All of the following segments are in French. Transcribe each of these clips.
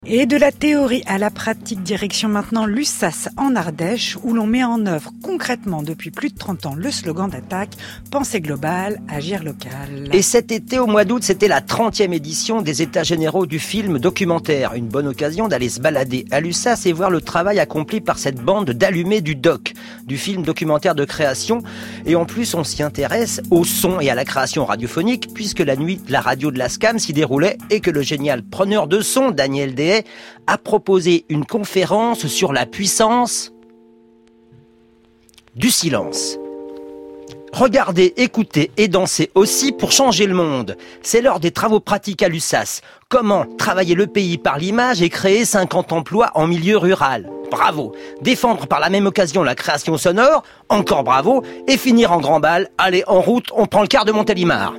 Et de la théorie à la pratique, direction maintenant l'USSAS en Ardèche, où l'on met en œuvre concrètement depuis plus de 30 ans le slogan d'attaque « Pensée globale, agir local ». Et cet été, au mois d'août, c'était la 30e édition des États généraux du film documentaire. Une bonne occasion d'aller se balader à l'USSAS et voir le travail accompli par cette bande d'allumés du doc, du film documentaire de création. Et en plus, on s'y intéresse au son et à la création radiophonique, puisque la nuit, la radio de la SCAM s'y déroulait et que le génial preneur de son, Daniel Dehaye, a proposé une conférence sur la puissance du silence. Regardez, écoutez et dansez aussi pour changer le monde. C'est l'heure des travaux pratiques à l'USSAS. Comment travailler le pays par l'image et créer 50 emplois en milieu rural. Bravo. Défendre par la même occasion la création sonore, encore bravo. Et finir en grand bal. Allez, en route, on prend le quart de Montélimar.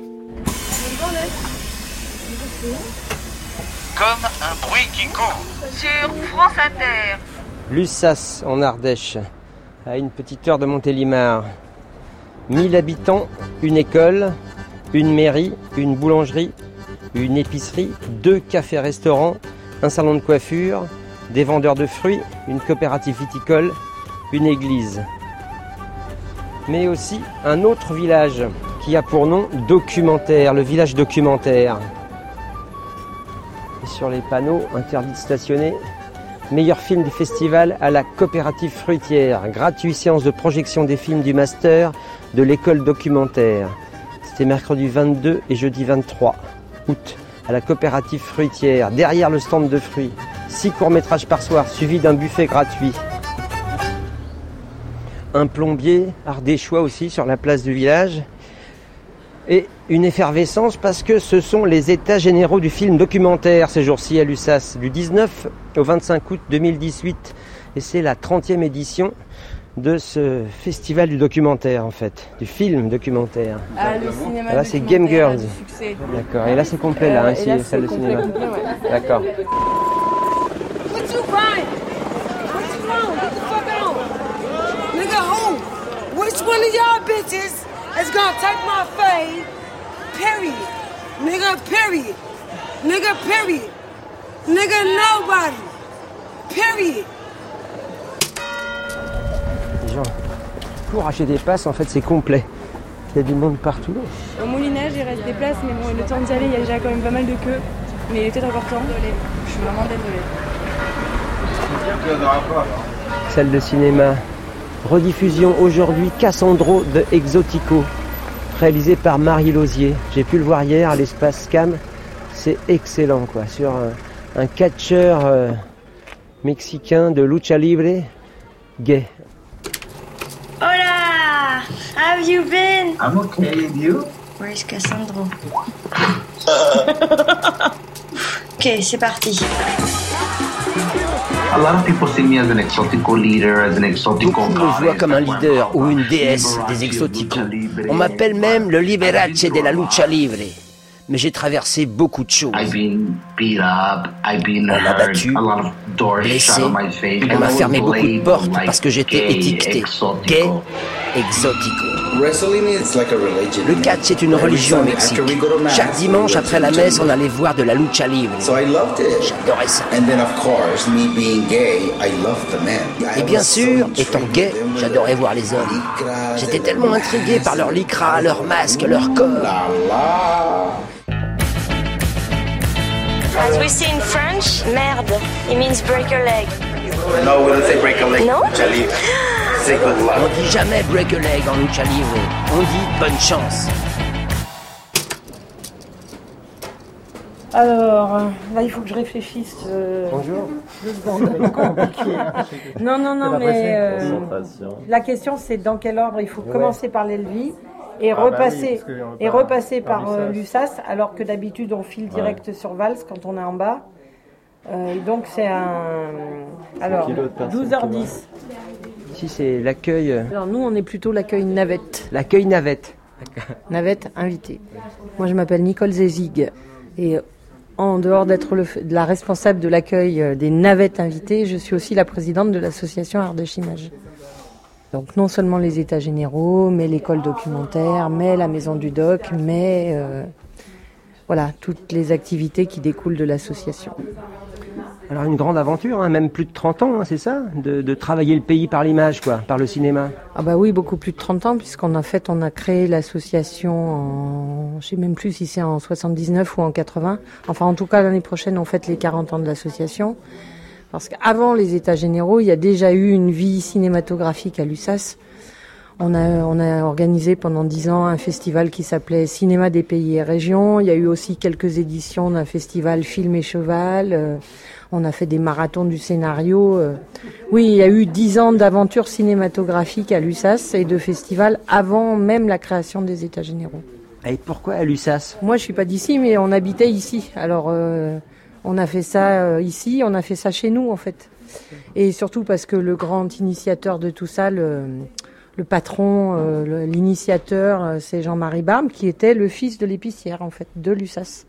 Comme un bruit qui court. Sur France Inter. L'USSAS en Ardèche, à une petite heure de Montélimar. 1000 habitants, une école, une mairie, une boulangerie, une épicerie, 2 cafés-restaurants, un salon de coiffure, des vendeurs de fruits, une coopérative viticole, une église. Mais aussi un autre village qui a pour nom Documentaire, le village documentaire. Et sur les panneaux, interdit de stationner. Meilleur film du festival à la coopérative fruitière. Gratuit séance de projection des films du master de l'école documentaire. C'était mercredi 22 et jeudi 23 août à la coopérative fruitière, derrière le stand de fruits. 6 courts-métrages par soir, suivis d'un buffet gratuit. Un plombier ardéchois aussi sur la place du village. Et une effervescence parce que ce sont les états généraux du film documentaire ces jours-ci à l'USSAS, du 19 au 25 août 2018. Et c'est la 30e édition de ce festival du documentaire en fait, du film documentaire. Ah, le cinéma là c'est Game Girls. Succès. D'accord, et là c'est complet là, ici, salle de cinéma. Complet, ouais. D'accord. What you crying? What's wrong? Get the fuck on. Nigga, who? Which one of y'all bitches is gonna take my fade? Period. Nigga, period. Nigga, period. Nigga, nobody. Period. Les gens pour acheter des passes, en fait c'est complet. Il y a du monde partout. Au moulinage, il reste des places, mais bon, le temps d'y aller, il y a déjà quand même pas mal de queues. Mais il est peut-être encore temps. Désolée. Je suis vraiment désolée. Salle de cinéma. Rediffusion aujourd'hui Cassandro de Exotico, réalisé par Marie Lausier. J'ai pu le voir hier à l'espace Scam. C'est excellent quoi. Sur un catcheur mexicain de lucha libre gay. Hola! How have you been? I'm okay, and you? Where's Cassandro? Ok, c'est parti. A lot of people see me as an exotico leader, as an exotico Beaucoup me voient comme un leader ou une déesse des exoticos. On m'appelle même le Liberace de la lucha libre. Mais j'ai traversé beaucoup de choses. On m'a battu, blessé, on m'a fermé beaucoup de portes parce que j'étais étiqueté gay, exotico. Le catch c'est une religion au Mexique. Chaque dimanche après la messe, on allait voir de la lucha libre. J'adorais ça. Et bien sûr, étant gay, j'adorais voir les hommes. J'étais tellement intrigué par leur lycra, leur masque, leur corps. As we say in French, merde, it means break a leg. No, we don't say break a leg. No? Say good luck. On dit jamais break a leg en lucha libre. On dit bonne chance. Alors, là, il faut que je réfléchisse. Bonjour. 2 secondes. Non, mais la question, c'est dans quel ordre il faut commencer par l'Elvi et repasser par l'USSAS, alors que d'habitude, on file direct sur Vals quand on est en bas. Donc, c'est alors, 12h10. Ici, c'est l'accueil. Alors, nous, on est plutôt l'accueil navette. L'accueil navette. Navette invitée. Moi, je m'appelle Nicole Zezig. Et en dehors d'être la responsable de l'accueil des navettes invitées, je suis aussi la présidente de l'association Ardèche Images. Donc non seulement les états généraux, mais l'école documentaire, mais la maison du doc, mais voilà, toutes les activités qui découlent de l'association. Alors une grande aventure, hein, même plus de 30 ans, hein, c'est ça, de travailler le pays par l'image, quoi, par le cinéma. Ah bah oui, beaucoup plus de 30 ans, puisqu'on a créé l'association en, je sais même plus si c'est en 79 ou en 80. Enfin, en tout cas, l'année prochaine, on fête les 40 ans de l'association. Parce qu'avant les États généraux, il y a déjà eu une vie cinématographique à Lussas. On a organisé pendant 10 ans un festival qui s'appelait Cinéma des pays et régions. Il y a eu aussi quelques éditions d'un festival Film et Cheval. On a fait des marathons du scénario. Oui, il y a eu 10 ans d'aventures cinématographiques à Lussas et de festivals avant même la création des États généraux. Et pourquoi à Lussas ? Moi, je suis pas d'ici, mais on habitait ici. Alors, on a fait ça ici, on a fait ça chez nous, en fait. Et surtout parce que le grand initiateur de tout ça, le patron, l'initiateur, c'est Jean-Marie Barbe, qui était le fils de l'épicière, en fait, de Lussas.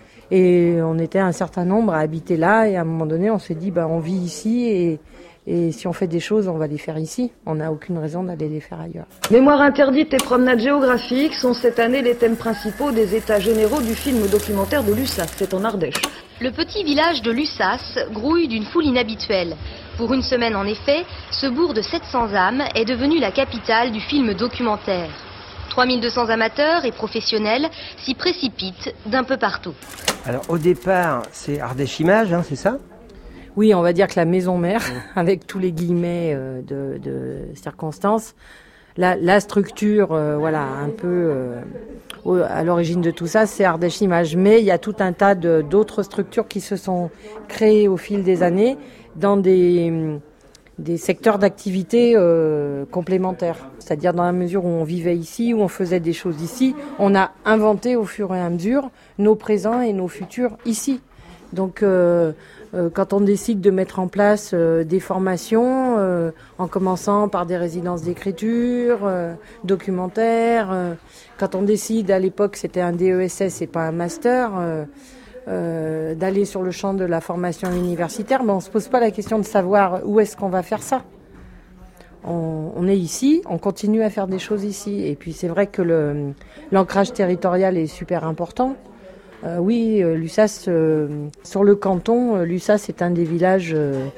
Et on était un certain nombre à habiter là, et à un moment donné, on s'est dit, on vit ici, et si on fait des choses, on va les faire ici. On n'a aucune raison d'aller les faire ailleurs. Mémoire interdite et promenade géographique sont cette année les thèmes principaux des états généraux du film documentaire de Lussas, c'est en Ardèche. Le petit village de Lussas grouille d'une foule inhabituelle. Pour une semaine en effet, ce bourg de 700 âmes est devenu la capitale du film documentaire. 3200 amateurs et professionnels s'y précipitent d'un peu partout. Alors au départ, c'est Ardèche Images, hein, c'est ça ? Oui, on va dire que la maison mère, avec tous les guillemets de circonstances, la structure, un peu à l'origine de tout ça, c'est Ardèche Images. Mais il y a tout un tas d'autres structures qui se sont créées au fil des années dans des secteurs d'activité complémentaires. C'est-à-dire dans la mesure où on vivait ici, où on faisait des choses ici, on a inventé au fur et à mesure nos présents et nos futurs ici. Donc quand on décide de mettre en place des formations, en commençant par des résidences d'écriture, documentaires, quand on décide, à l'époque c'était un DESS et pas un master, d'aller sur le champ de la formation universitaire, on se pose pas la question de savoir où est-ce qu'on va faire ça. On est ici, on continue à faire des choses ici. Et puis c'est vrai que l'ancrage territorial est super important. Lussas, sur le canton, Lussas est un des villages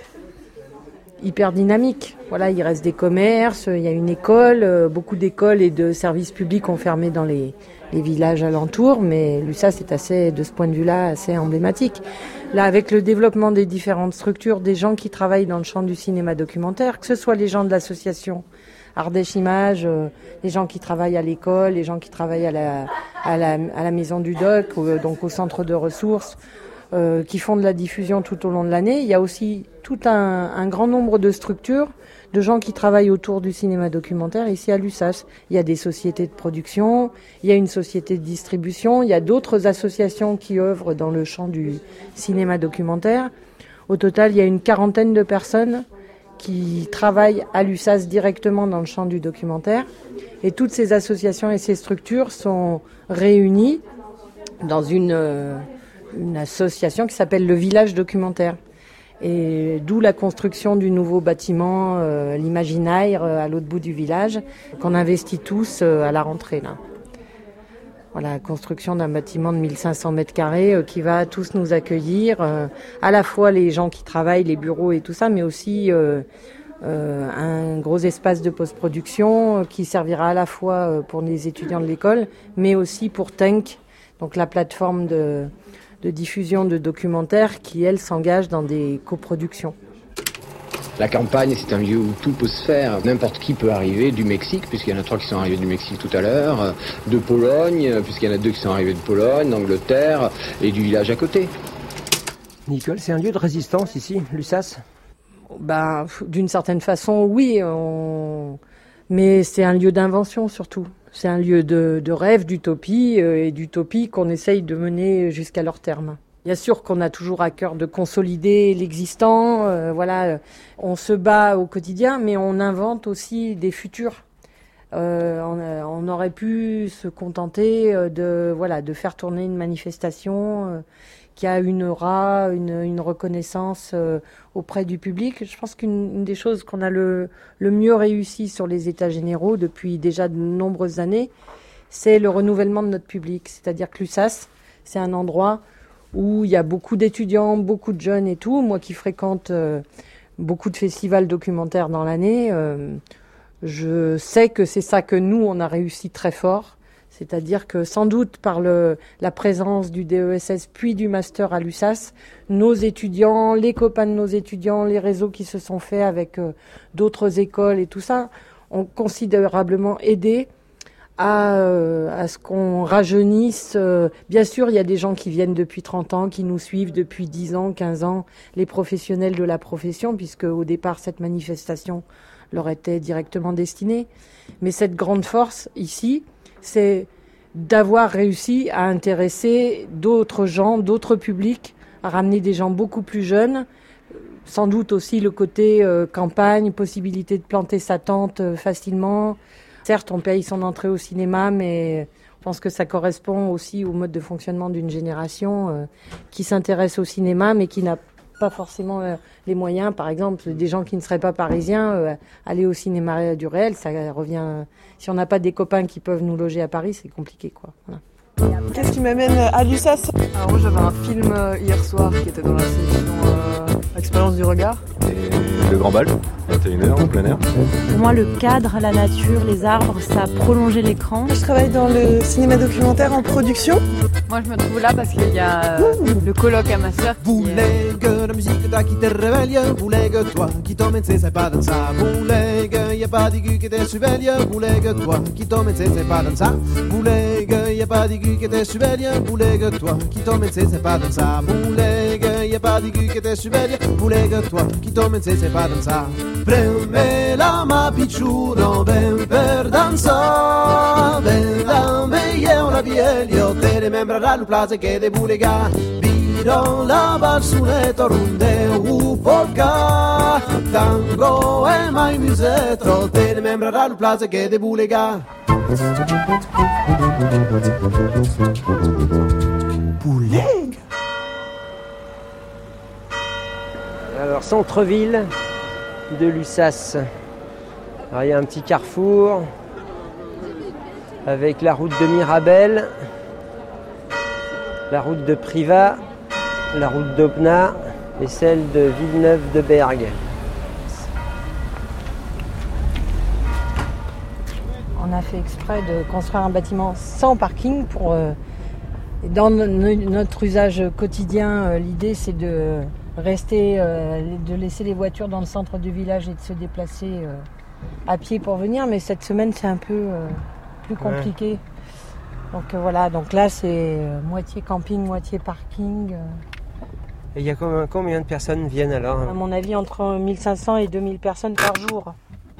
hyper dynamiques. Voilà, il reste des commerces, il y a une école, beaucoup d'écoles et de services publics ont fermé dans les villages alentours, mais Lussas est assez, de ce point de vue-là, assez emblématique. Là, avec le développement des différentes structures, des gens qui travaillent dans le champ du cinéma documentaire, que ce soit les gens de l'association Ardèche Images, les gens qui travaillent à l'école, les gens qui travaillent à la maison du doc, donc au centre de ressources, qui font de la diffusion tout au long de l'année. Il y a aussi tout un grand nombre de structures, de gens qui travaillent autour du cinéma documentaire ici à Lussas. Il y a des sociétés de production, il y a une société de distribution, il y a d'autres associations qui œuvrent dans le champ du cinéma documentaire. Au total, il y a une 40aine de personnes qui travaillent à Lussas directement dans le champ du documentaire. Et toutes ces associations et ces structures sont réunies dans une association qui s'appelle le Village Documentaire. Et d'où la construction du nouveau bâtiment, l'Imaginaire, à l'autre bout du village, qu'on investit tous à la rentrée, là. Voilà, la construction d'un bâtiment de 1500 mètres carrés qui va tous nous accueillir, à la fois les gens qui travaillent, les bureaux et tout ça, mais aussi un gros espace de post-production qui servira à la fois pour les étudiants de l'école, mais aussi pour Tenk, donc la plateforme de diffusion de documentaires qui, elle, s'engage dans des coproductions. La campagne, c'est un lieu où tout peut se faire. N'importe qui peut arriver du Mexique, puisqu'il y en a 3 qui sont arrivés du Mexique tout à l'heure, de Pologne, puisqu'il y en a 2 qui sont arrivés de Pologne, d'Angleterre et du village à côté. Nicole, c'est un lieu de résistance ici, Lussas ? D'une certaine façon, oui, mais c'est un lieu d'invention surtout. C'est un lieu de rêve, d'utopie, et d'utopie qu'on essaye de mener jusqu'à leur terme. Bien sûr qu'on a toujours à cœur de consolider l'existant, on se bat au quotidien, mais on invente aussi des futurs. On aurait pu se contenter de faire tourner une manifestation qui a une aura, une reconnaissance auprès du public. Je pense qu'une des choses qu'on a le mieux réussi sur les États généraux depuis déjà de nombreuses années, c'est le renouvellement de notre public. C'est-à-dire que Lussas, c'est un endroit où il y a beaucoup d'étudiants, beaucoup de jeunes et tout. Moi qui fréquente beaucoup de festivals documentaires dans l'année, je sais que c'est ça que nous, on a réussi très fort. C'est-à-dire que sans doute par la présence du DESS puis du master à l'USAS, nos étudiants, les copains de nos étudiants, les réseaux qui se sont faits avec d'autres écoles et tout ça, ont considérablement aidé à ce qu'on rajeunisse. Bien sûr, il y a des gens qui viennent depuis 30 ans, qui nous suivent depuis 10 ans, 15 ans, les professionnels de la profession, puisque au départ, cette manifestation leur était directement destinée. Mais cette grande force ici, c'est d'avoir réussi à intéresser d'autres gens, d'autres publics, à ramener des gens beaucoup plus jeunes. Sans doute aussi le côté campagne, possibilité de planter sa tente facilement. Certes, on paye son entrée au cinéma, mais je pense que ça correspond aussi au mode de fonctionnement d'une génération qui s'intéresse au cinéma, mais qui n'a pas forcément les moyens. Par exemple, des gens qui ne seraient pas parisiens, aller au cinéma du réel, ça revient. Si on n'a pas des copains qui peuvent nous loger à Paris, c'est compliqué, quoi. Voilà. Qu'est-ce qui m'amène à l'USAS? Alors moi, j'avais un film hier soir qui était dans la sélection Expérience du regard. Et le Grand Bal, 21h, en plein air. Pour moi, le cadre, la nature, les arbres, ça a prolongé l'écran. Je travaille dans le cinéma documentaire en production. Moi, je me trouve là parce qu'il y a le colloque à ma sœur. Voulais que la musique toi qui te réveille, voulais que toi qui t'emmènes, c'est pas dans ça. Voulais que y a pas d'aigu qui te surveille, voulais que toi qui t'emmènes, c'est pas dans ça. Voulais que y a pas d'aigu qui te surveille, voulais que toi qui t'emmènes, c'est pas dans ça. Voulais que y a pas d'aigu qui te surveille, voulais que toi qui t'emmènes, c'est pas dans ça. Preme la ma picciuno ben per danza, bella meglio la pielio, te remembrerà il place che de bulega. Biro la barsuleto runde u polka, tango e mai musetro, te remembrerà il place che de bulega. Boulega. Alors, centre-ville de l'USAS. Alors, il y a un petit carrefour avec la route de Mirabel, la route de Privas, la route d'Aubenas et celle de Villeneuve-de-Berg. On a fait exprès de construire un bâtiment sans parking pour... dans notre usage quotidien, l'idée c'est de rester, de laisser les voitures dans le centre du village et de se déplacer à pied pour venir, mais cette semaine c'est un peu plus compliqué. Ouais. Donc voilà, donc là c'est moitié camping, moitié parking. Et il y a combien de personnes viennent alors? À mon avis entre 1500 et 2000 personnes par jour.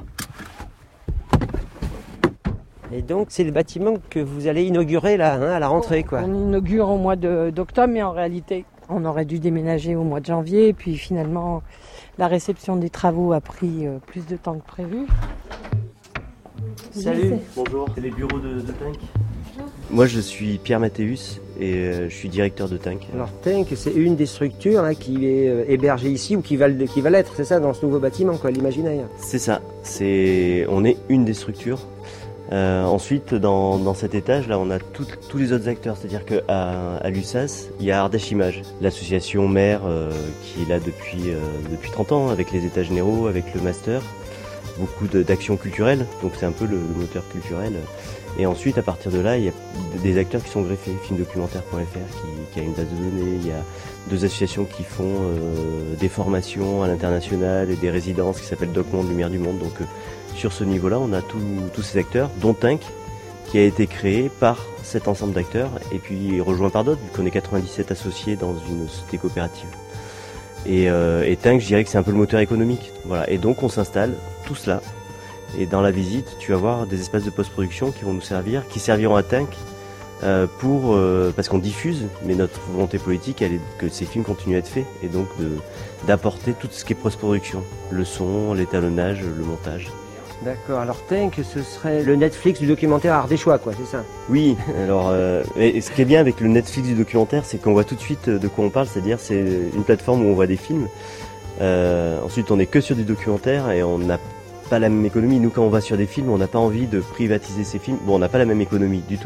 Et donc c'est le bâtiment que vous allez inaugurer là, à la rentrée, quoi. On inaugure au mois d'octobre, mais en réalité on aurait dû déménager au mois de janvier, et puis finalement la réception des travaux a pris plus de temps que prévu. Salut, bonjour, c'est les bureaux de Tank. Moi je suis Pierre Mathéus et je suis directeur de Tank. Alors Tank, c'est une des structures là, qui est hébergée ici ou qui va l'être, c'est ça, dans ce nouveau bâtiment, quoi, l'imaginaire. C'est ça, on est une des structures. Ensuite, dans cet étage, là, on a tous les autres acteurs. C'est-à-dire qu'à l'USAS, il y a Ardèche Images, l'association mère qui est là depuis 30 ans, avec les états généraux, avec le master, beaucoup d'actions culturelles. Donc c'est un peu le moteur culturel. Et ensuite, à partir de là, il y a des acteurs qui sont greffés. Filmdocumentaire.fr qui a une base de données. Il y a 2 associations qui font des formations à l'international et des résidences qui s'appellent Doc Monde, Lumière du Monde. Donc sur ce niveau-là, on a tous ces acteurs, dont Tank, qui a été créé par cet ensemble d'acteurs, et puis rejoint par d'autres, vu qu'on est 97 associés dans une société coopérative. Et Tank, je dirais que c'est un peu le moteur économique. Voilà. Et donc on s'installe tous là. Et dans la visite, tu vas voir des espaces de post-production qui vont nous servir, qui serviront à Tank parce qu'on diffuse, mais notre volonté politique, elle est que ces films continuent à être faits, et donc d'apporter tout ce qui est post-production, le son, l'étalonnage, le montage. D'accord, alors Tank, ce serait le Netflix du documentaire ardéchois, quoi, c'est ça? Oui, alors, et ce qui est bien avec le Netflix du documentaire, c'est qu'on voit tout de suite de quoi on parle, c'est-à-dire c'est une plateforme où on voit des films. Ensuite, on n'est que sur du documentaire et on n'a pas la même économie. Nous, quand on va sur des films, on n'a pas envie de privatiser ces films. Bon, on n'a pas la même économie du tout,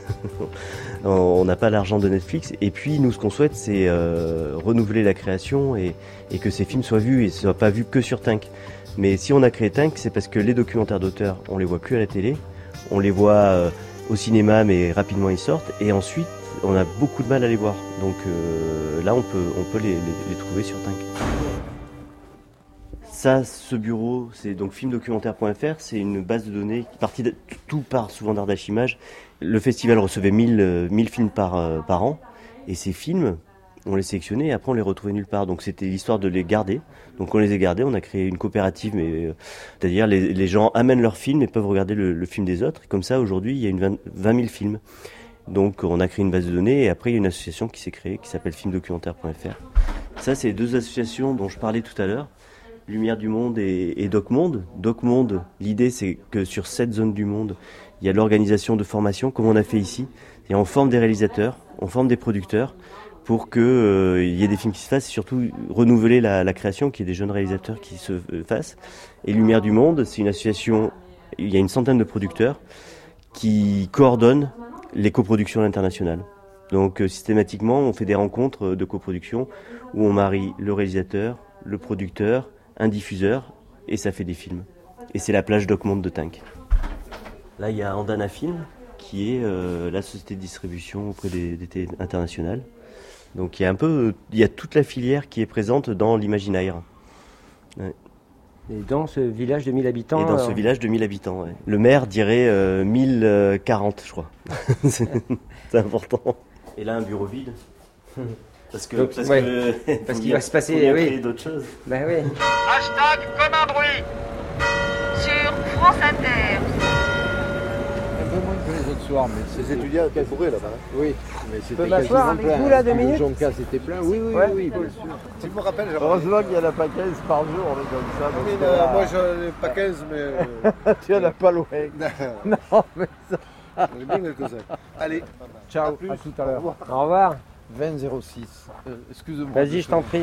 On n'a pas l'argent de Netflix. Et puis nous, ce qu'on souhaite, c'est renouveler la création et que ces films soient vus et ne soient pas vus que sur Tinc. Mais si on a créé Tinc, c'est parce que les documentaires d'auteur, on les voit plus à la télé, on les voit au cinéma, mais rapidement ils sortent. Et ensuite, on a beaucoup de mal à les voir. Donc là, on peut les trouver sur Tinc. Ça, ce bureau, c'est donc filmdocumentaire.fr, c'est une base de données tout part souvent d'Ardèche Images. Le festival recevait 1000 films par an, et ces films, on les sélectionnait et après on les retrouvait nulle part. Donc c'était l'histoire de les garder. Donc on les a gardés, on a créé une coopérative, c'est-à-dire les gens amènent leurs films et peuvent regarder le film des autres. Et comme ça, aujourd'hui, il y a 20 000 films. Donc on a créé une base de données et après il y a une association qui s'est créée qui s'appelle filmdocumentaire.fr. Ça, c'est les deux associations dont je parlais tout à l'heure. Lumière du Monde et Doc Monde. Doc Monde, l'idée c'est que sur cette zone du monde, il y a l'organisation de formation, comme on a fait ici. Et on forme des réalisateurs, on forme des producteurs pour qu'il y ait des films qui se fassent et surtout renouveler la création, qu'il y ait des jeunes réalisateurs qui se fassent. Et Lumière du Monde, c'est une association, il y a une centaine de producteurs qui coordonnent les coproductions internationales. Donc systématiquement, on fait des rencontres de coproduction où on marie le réalisateur, le producteur, un diffuseur, et ça fait des films. Et c'est la plage Doc Monde de Tinc. Là, il y a Andana Film, qui est la société de distribution auprès des télé internationales. Donc il y a toute la filière qui est présente dans l'imaginaire. Ouais. Et dans ce village de 1000 habitants. Et dans ce village de 1000 habitants, ouais. Le maire dirait 1040, je crois. C'est important. Et là, un bureau vide. Parce qu'il va se passer d'autres choses. Ben oui. Hashtag comme un bruit sur France Inter. Un peu moins que les autres soirs, mais les étudiants étaient bourrés là-bas. Oui, mais c'était peux m'asseoir avec vous là 2 minutes. Le Jonca c'était plein, oui, bien sûr. Tu me rappelles, heureusement qu'il n'y en a pas 15 par jour, on est comme ça. Oui, moi j'en ai pas 15, mais. Tu n'en as pas loin. Non, mais ça. J'en ai bien quelques-uns. Allez, ciao, à tout à l'heure. Au revoir. 2006. Excuse-moi. Vas-y, je t'en prie.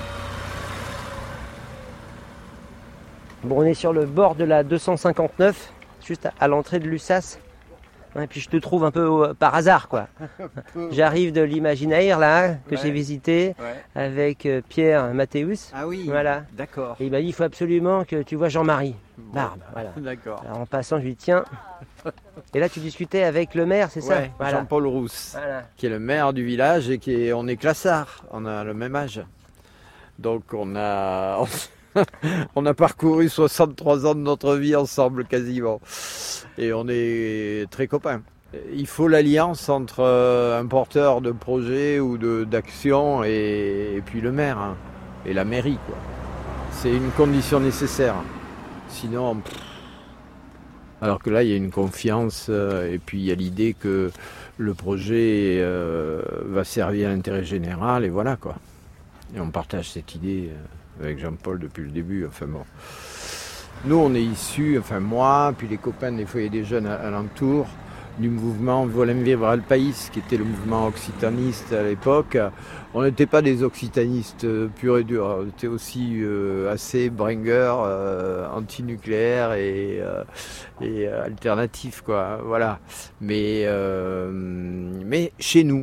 Bon, on est sur le bord de la 259, juste à l'entrée de Lussas. Et puis je te trouve un peu par hasard, quoi. J'arrive de l'Imaginaire, là, que j'ai visité avec Pierre Mathéus. Ah oui, voilà. D'accord. Et il m'a dit, il faut absolument que tu vois Jean-Marie Barbe. Voilà. D'accord. Alors en passant, je lui dis, tiens. Et là, tu discutais avec le maire, c'est ça? Voilà. Jean-Paul Rousse, qui est le maire du village et on est classards, on a le même âge. Donc on a parcouru 63 ans de notre vie ensemble quasiment. Et on est très copains. Il faut l'alliance entre un porteur de projet ou d'action et puis le maire, hein, et la mairie, quoi. C'est une condition nécessaire. Sinon... Alors que là, il y a une confiance et puis il y a l'idée que le projet va servir à l'intérêt général et voilà, quoi. Et on partage cette idée avec Jean-Paul depuis le début. Enfin bon. Nous, on est issus, enfin moi, puis les copains des foyers des jeunes alentour, du mouvement Volem Vivre le Pays, qui était le mouvement occitaniste à l'époque. On n'était pas des occitanistes purs et durs, on était aussi assez bringers, anti-nucléaires et alternatifs, quoi. Voilà. Mais chez nous,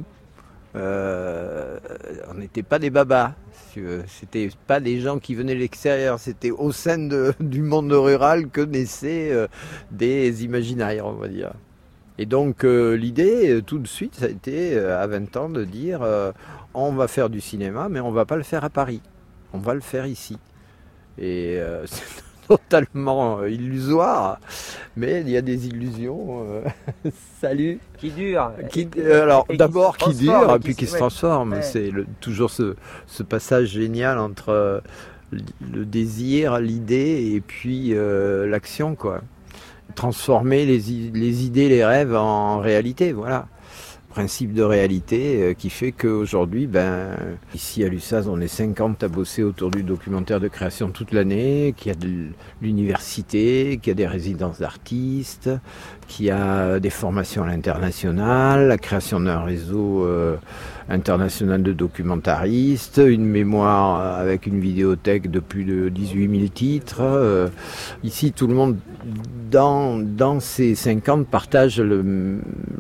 on n'était pas des babas. C'était pas des gens qui venaient de l'extérieur, c'était au sein du monde rural que naissaient des imaginaires, on va dire. Et donc l'idée, tout de suite, ça a été à 20 ans de dire on va faire du cinéma, mais on va pas le faire à Paris, on va le faire ici. Et c'est totalement illusoire, mais il y a des illusions. Salut. Qui durent. Alors d'abord qui durent, et puis qui se transforment. Ouais. C'est toujours ce passage génial entre le désir, l'idée et puis l'action, quoi. Transformer les idées, les rêves en réalité, voilà. Principe de réalité qui fait qu'aujourd'hui, ici à Lussas, on est 50 à bosser autour du documentaire de création toute l'année, qu'il y a de l'université, qu'il y a des résidences d'artistes, qu'il y a des formations à l'international, la création d'un réseau international de documentaristes, une mémoire avec une vidéothèque de plus de 18 000 titres. Ici, tout le monde, dans ces 50, partage le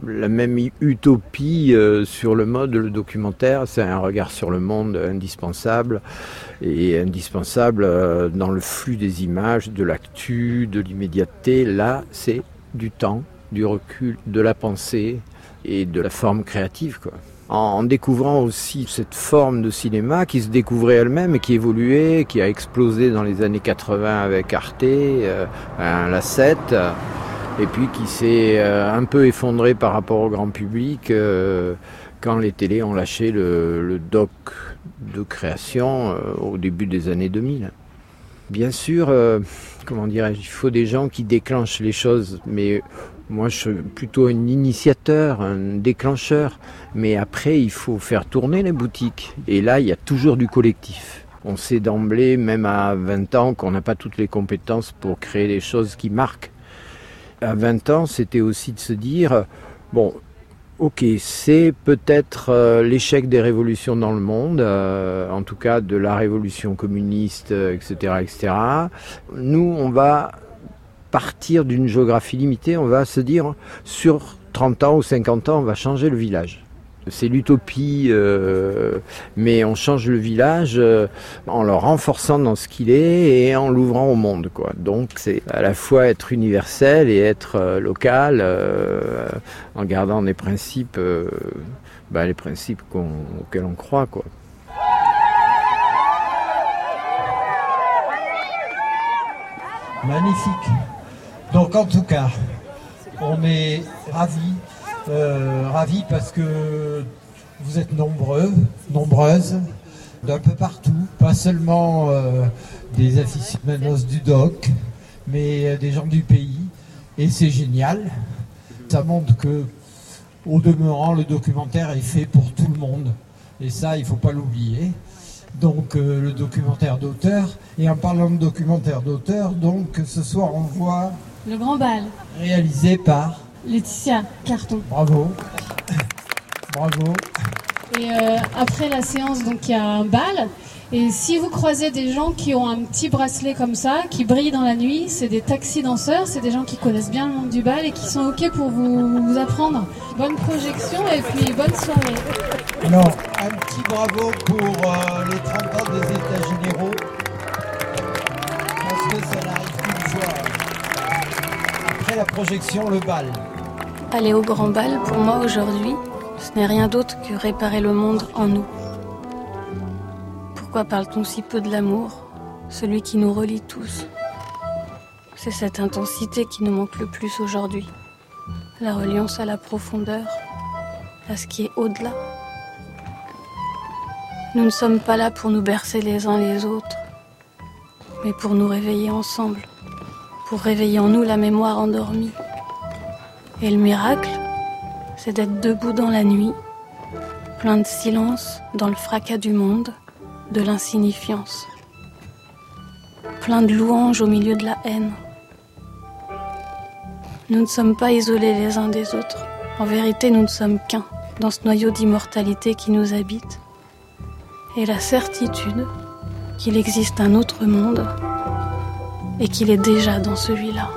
la même utopie sur le mode. Le documentaire, c'est un regard sur le monde indispensable, et indispensable dans le flux des images, de l'actu, de l'immédiateté. Là, c'est du temps, du recul, de la pensée et de la forme créative, quoi. En découvrant aussi cette forme de cinéma qui se découvrait elle-même et qui évoluait, qui a explosé dans les années 80 avec Arte, la 7, et puis qui s'est un peu effondré par rapport au grand public quand les télés ont lâché le doc de création au début des années 2000. Bien sûr, il faut des gens qui déclenchent les choses, mais moi je suis plutôt un initiateur, un déclencheur, mais après il faut faire tourner les boutiques, et là il y a toujours du collectif. On sait d'emblée, même à 20 ans, qu'on n'a pas toutes les compétences pour créer des choses qui marquent. À 20 ans, c'était aussi de se dire, bon, ok, c'est peut-être l'échec des révolutions dans le monde, en tout cas de la révolution communiste, etc., etc. Nous, on va partir d'une géographie limitée, on va se dire, sur 30 ans ou 50 ans, on va changer le village. C'est l'utopie, mais on change le village en le renforçant dans ce qu'il est et en l'ouvrant au monde, quoi. Donc c'est à la fois être universel et être local, en gardant des principes, les principes auxquels on croit, quoi. Magnifique. Donc en tout cas, on est ravis parce que vous êtes nombreuses, d'un peu partout, pas seulement des aficionados du doc, mais des gens du pays, et c'est génial. Ça montre que, au demeurant, le documentaire est fait pour tout le monde, et ça, il ne faut pas l'oublier. Donc le documentaire d'auteur, et en parlant de documentaire d'auteur, donc ce soir on voit Le Grand Bal, réalisé par Laetitia Carton. Bravo. Bravo. Et après la séance, donc il y a un bal. Et si vous croisez des gens qui ont un petit bracelet comme ça, qui brillent dans la nuit, c'est des taxis danseurs, c'est des gens qui connaissent bien le monde du bal et qui sont OK pour vous apprendre. Bonne projection et puis bonne soirée. Alors, un petit bravo pour les 30 ans des États généraux. Parce que ça n'arrive qu'une fois. Après la projection, le bal. Aller au Grand Bal, pour moi aujourd'hui, ce n'est rien d'autre que réparer le monde en nous. Pourquoi parle-t-on si peu de l'amour, celui qui nous relie tous? C'est cette intensité qui nous manque le plus aujourd'hui. La reliance à la profondeur, à ce qui est au-delà. Nous ne sommes pas là pour nous bercer les uns les autres, mais pour nous réveiller ensemble, pour réveiller en nous la mémoire endormie. Et le miracle, c'est d'être debout dans la nuit, plein de silence dans le fracas du monde, de l'insignifiance, plein de louanges au milieu de la haine. Nous ne sommes pas isolés les uns des autres. En vérité, nous ne sommes qu'un dans ce noyau d'immortalité qui nous habite. Et la certitude qu'il existe un autre monde et qu'il est déjà dans celui-là.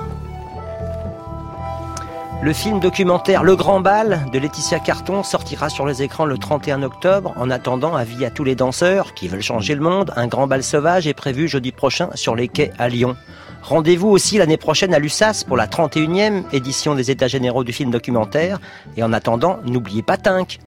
Le film documentaire Le Grand Bal de Laetitia Carton sortira sur les écrans le 31 octobre. En attendant, avis à tous les danseurs qui veulent changer le monde, un grand bal sauvage est prévu jeudi prochain sur les quais à Lyon. Rendez-vous aussi l'année prochaine à l'USAS pour la 31e édition des États généraux du film documentaire. Et en attendant, n'oubliez pas Tinc.